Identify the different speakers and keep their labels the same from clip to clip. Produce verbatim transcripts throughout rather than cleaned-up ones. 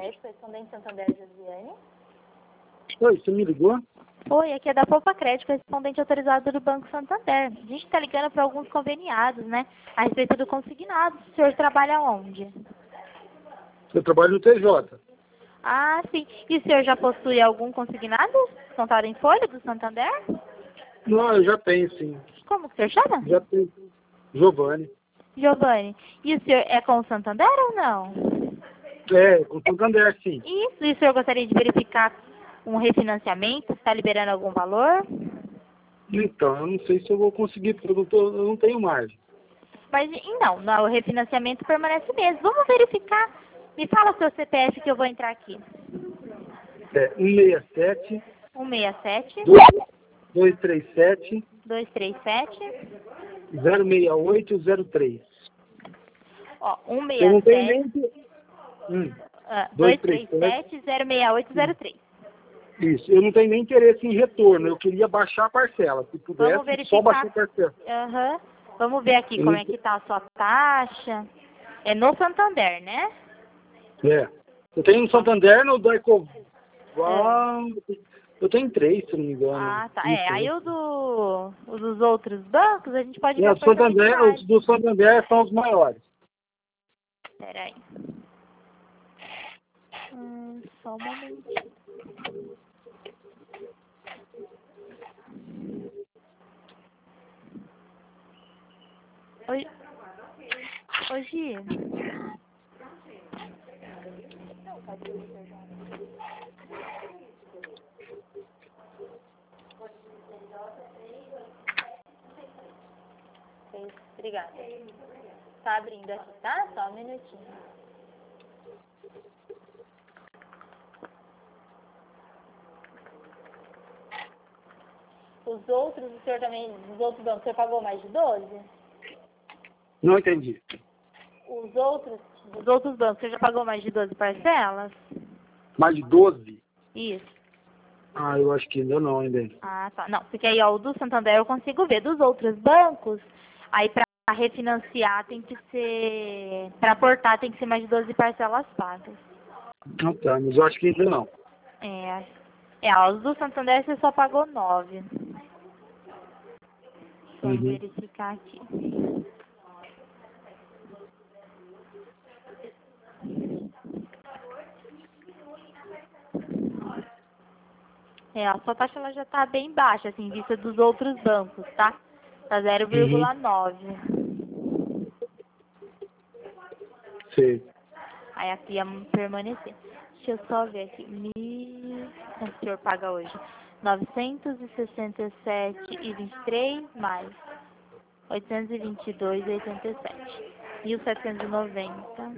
Speaker 1: Crédito, correspondente Santander, Josiane.
Speaker 2: Oi, você me ligou?
Speaker 1: Oi, aqui é da Poupa Crédito, correspondente autorizado do Banco Santander. A gente está ligando para alguns conveniados, né? A respeito do consignado. O senhor trabalha onde?
Speaker 2: Eu trabalho no T J.
Speaker 1: Ah, sim. E o senhor já possui algum consignado? Contado em folha do Santander?
Speaker 2: Não, eu já tenho, sim.
Speaker 1: Como que o senhor chama?
Speaker 2: Já tenho. Giovanni.
Speaker 1: Giovanni. E o senhor é com o Santander ou não?
Speaker 2: É, com o Santander, sim.
Speaker 1: Isso. E o senhor gostaria de verificar um refinanciamento? Está liberando algum valor?
Speaker 2: Então, eu não sei se eu vou conseguir, porque eu não, tô, eu não tenho margem.
Speaker 1: Mas, não, não, o refinanciamento permanece mesmo. Vamos verificar. Me fala o seu C P F que eu vou entrar aqui.
Speaker 2: É um seis sete,
Speaker 1: um seis sete,
Speaker 2: dois três sete,
Speaker 1: dois três sete,
Speaker 2: zero seis oito zero três.
Speaker 1: ó,
Speaker 2: Eu não tenho
Speaker 1: um seis sete,
Speaker 2: nem... Hum,
Speaker 1: ah,
Speaker 2: dois
Speaker 1: dois
Speaker 2: três
Speaker 1: três
Speaker 2: sete.
Speaker 1: sete, zero seis oito zero três.
Speaker 2: Isso, eu não tenho nem interesse em retorno, eu queria baixar a parcela. Se pudesse,
Speaker 1: Vamos
Speaker 2: só baixar
Speaker 1: verificar.
Speaker 2: a parcela.
Speaker 1: Aham. Vamos ver aqui
Speaker 2: Eu
Speaker 1: como
Speaker 2: não
Speaker 1: é que
Speaker 2: te-
Speaker 1: tá a sua taxa. É no Santander, né?
Speaker 2: É. Eu tenho no Santander, no Daico...
Speaker 1: É.
Speaker 2: Eu tenho três, se não me engano.
Speaker 1: Ah, tá.
Speaker 2: Não
Speaker 1: É, aí
Speaker 2: sei.
Speaker 1: o, do, o dos outros bancos a gente pode ver
Speaker 2: É,
Speaker 1: a
Speaker 2: o Santander, os
Speaker 1: portabilidade.
Speaker 2: do Santander são os maiores.
Speaker 1: Peraí. Hum, só um momentinho. Oi, Ô, Gi. Obrigada. Tá abrindo aqui, tá? Só um minutinho. Os outros, o senhor também, os outros bancos, o senhor pagou mais de doze?
Speaker 2: Não entendi.
Speaker 1: Os outros, os outros bancos, o senhor já pagou mais de doze parcelas?
Speaker 2: Mais de doze?
Speaker 1: Isso.
Speaker 2: Ah, eu acho que ainda não, ainda.
Speaker 1: Ah, tá. Não, porque aí, ó, o do Santander eu consigo ver. Dos outros bancos, aí pra refinanciar tem que ser, pra aportar tem que ser mais de doze parcelas pagas.
Speaker 2: Ah, tá, mas eu acho que ainda não.
Speaker 1: É, é, ó, os do Santander você só pagou nove. Vamos
Speaker 2: Uhum.
Speaker 1: verificar aqui. É, a sua taxa ela já tá bem baixa, assim, vista dos outros bancos, tá? Tá zero
Speaker 2: Uhum.
Speaker 1: vírgula nove.
Speaker 2: Sei.
Speaker 1: Aí aqui ia permanecer. Deixa eu só ver aqui. Mil... Quanto o senhor paga hoje? novecentos e sessenta e sete e vinte e três mais oitocentos e vinte e dois e oitenta e sete. Mil setecentos e noventa.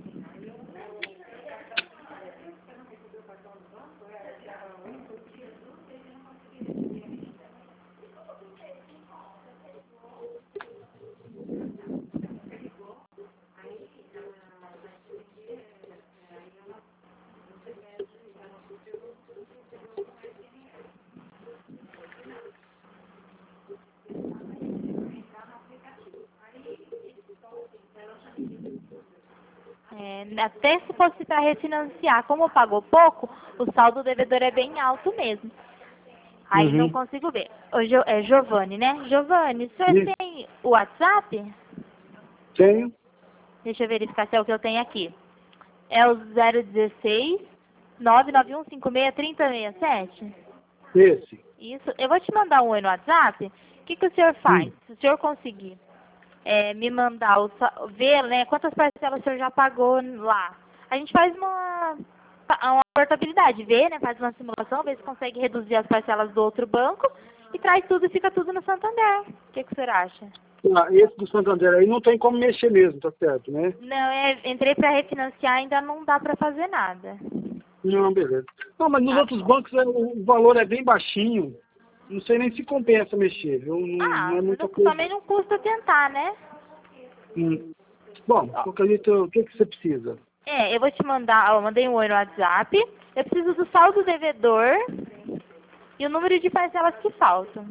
Speaker 1: É, até se fosse para refinanciar, como pagou pouco, o saldo devedor é bem alto mesmo. Aí não
Speaker 2: Uhum.
Speaker 1: consigo ver. O Jo- é Giovanni, né? Giovanni, o senhor
Speaker 2: Isso.
Speaker 1: tem o WhatsApp?
Speaker 2: Tenho.
Speaker 1: Deixa eu verificar se é o que eu tenho aqui. É o zero um seis, nove nove um cinco seis, três zero seis sete?
Speaker 2: Esse.
Speaker 1: Isso. Eu vou te mandar um oi no WhatsApp. O que, que o senhor faz?
Speaker 2: Hum.
Speaker 1: Se o senhor conseguir é, me mandar, o, sa- ver né, quantas parcelas o senhor já pagou lá. A gente faz uma, uma portabilidade, vê, né, faz uma simulação, vê se consegue reduzir as parcelas do outro banco e traz tudo e fica tudo no Santander. O que, que o senhor acha?
Speaker 2: Ah, esse do Santander aí não tem como mexer mesmo, tá certo, né?
Speaker 1: Não, é, entrei para refinanciar, ainda não dá para fazer nada.
Speaker 2: Não, beleza. Não, mas nos
Speaker 1: Tá
Speaker 2: outros
Speaker 1: bom.
Speaker 2: bancos é, o valor é bem baixinho. Não sei nem se compensa mexer, viu? Não, não
Speaker 1: Ah,
Speaker 2: é muita
Speaker 1: não-
Speaker 2: coisa.
Speaker 1: também não custa tentar, né?
Speaker 2: Hum. Bom,
Speaker 1: Ó,
Speaker 2: qualquer jeito, o que, que você precisa?
Speaker 1: é, eu vou te mandar, ó, eu mandei um oi no WhatsApp. Eu preciso do saldo devedor e o número de parcelas que faltam.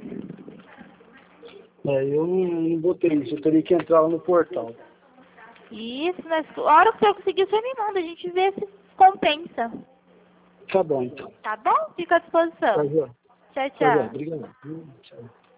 Speaker 2: É, eu não, não botei isso, eu teria que entrar lá no portal.
Speaker 1: Isso, mas a hora que eu conseguir, você me manda. A gente vê se compensa.
Speaker 2: Tá bom, então.
Speaker 1: Tá bom? Fica à disposição.
Speaker 2: Tá, João.
Speaker 1: Tchau,
Speaker 2: Tá, João.
Speaker 1: tchau.
Speaker 2: Obrigado. Hum, tchau.